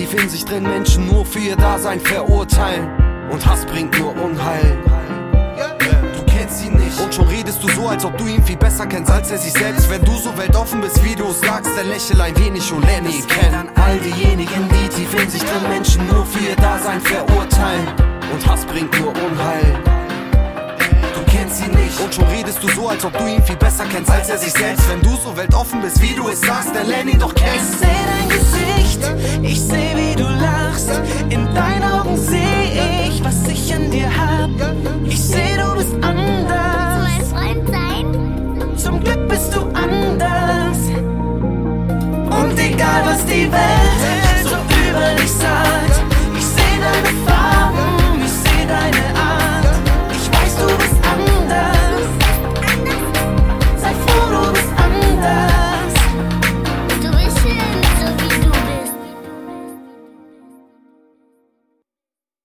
tief in sich drin Menschen nur für ihr Dasein verurteilen. Und Hass bringt nur Unheil. Du kennst ihn nicht und schon redest du so, als ob du ihn viel besser kennst als er sich selbst. Wenn du so weltoffen bist, wie du es sagst, dann lächel ein wenig und lerne ihn kennen. An all diejenigen, die tief in sich drin Menschen nur für ihr Dasein verurteilen. Und Hass bringt nur Unheil. Du kennst ihn nicht und schon redest du so, als ob du ihn viel besser kennst als er sich selbst. Wenn du so weltoffen bist, wie du es sagst, dann lerne ihn doch kennen.